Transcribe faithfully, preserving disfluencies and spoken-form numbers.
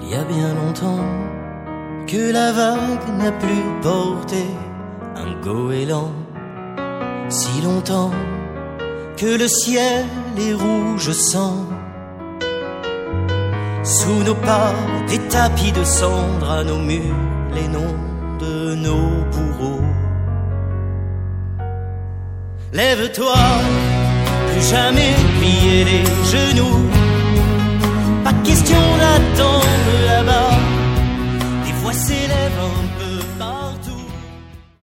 y a bien longtemps que la vague n'a plus porté un goéland. Si longtemps que le ciel est rouge sang. Sous nos pas, des tapis de cendres, à nos murs, les noms de nos bourreaux. Lève-toi, plus jamais plier les genoux. Pas question d'attendre